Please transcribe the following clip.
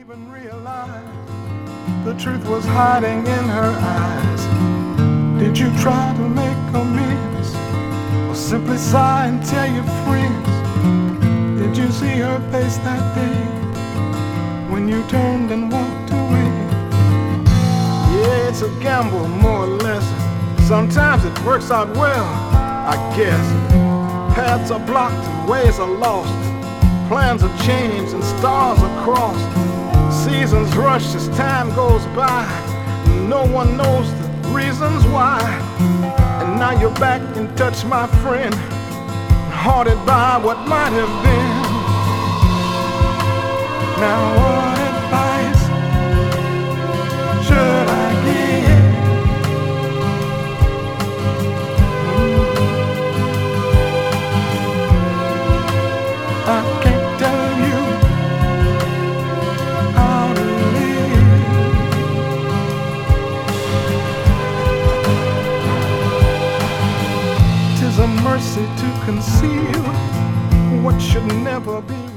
even realize the truth was hiding in her eyes? Did you try to make amends, or simply sigh and tell your friends? Did you see her face that day when you turned and walked away? Yeah, it's a gamble, more or less. Sometimes it works out well, I guess. Paths are blocked and ways are lost. Plans are changed and stars are crossed. Seasons rush as time goes by. No one knows the reasons why. And now you're back in touch, my friend, haunted by what might have been. Now what advice should I give? I can't tell you how to live. Tis a mercy to conceal what should never be.